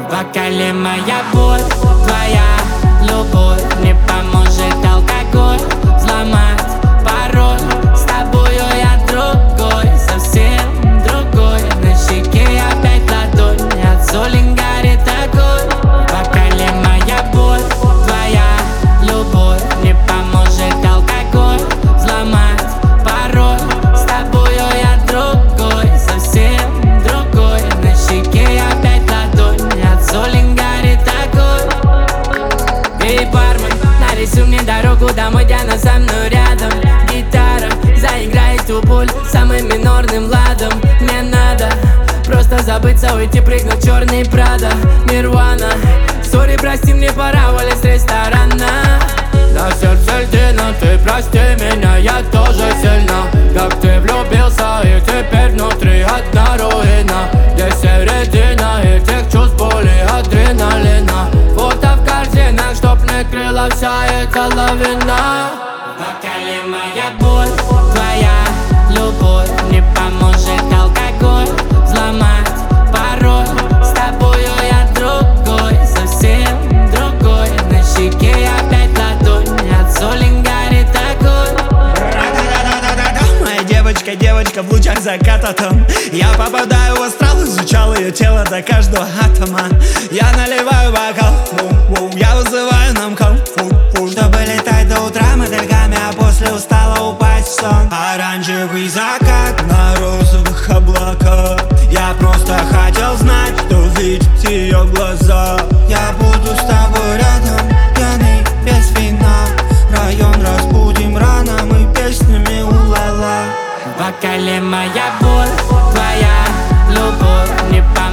В бокале моя боль, твоя любовь не поможет алкоголь взломать пароль. С тобою я другой, совсем другой. На щеке опять ладонь, от соли горит огонь. В бокале моя боль, твоя любовь не поможет алкоголь взломать пароль. С тобою я другой, совсем другой. На щеке опять ладонь, от соли горит огонь. Эй, бармен, нарисуй мне дорогу домой, где она со мной рядом. Гитара заиграет ту боль самым минорным ладом. Мне надо просто забыться, уйти, прыгнуть в черный Прада. Нирвана, сори, прости, мне пора уволить с ресторана. На сердце льдина, ты прости меня, я тоже сильно. Как ты влюбился, и теперь внутри одна руина. Где середина этих чувств, боли, адреналина. Фото в корзинах, чтоб не крыла вся эта лавина. В бокале моя боль, твоя любовь не поможет алкоголь взломать пароль. С тобою я другой, совсем другой. На щеке опять ладонь, от соли горит огонь. Моя девочка, девочка в лучах заката там. Я попадаю в астрал, изучал ее тело до каждого атома. Я наливаю бокал, я вызываю нам кал, чтобы летать до утра мотыльками, а после устала упасть в сон. Оранжевый закат на розовых облаках. Я просто хотел знать, что видит ее глаза. Я буду с тобой рядом, пьяный без вина. Район разбудим рано, мы песнями у-ла-ла. В бокале моя боль, твоя любовь не поможет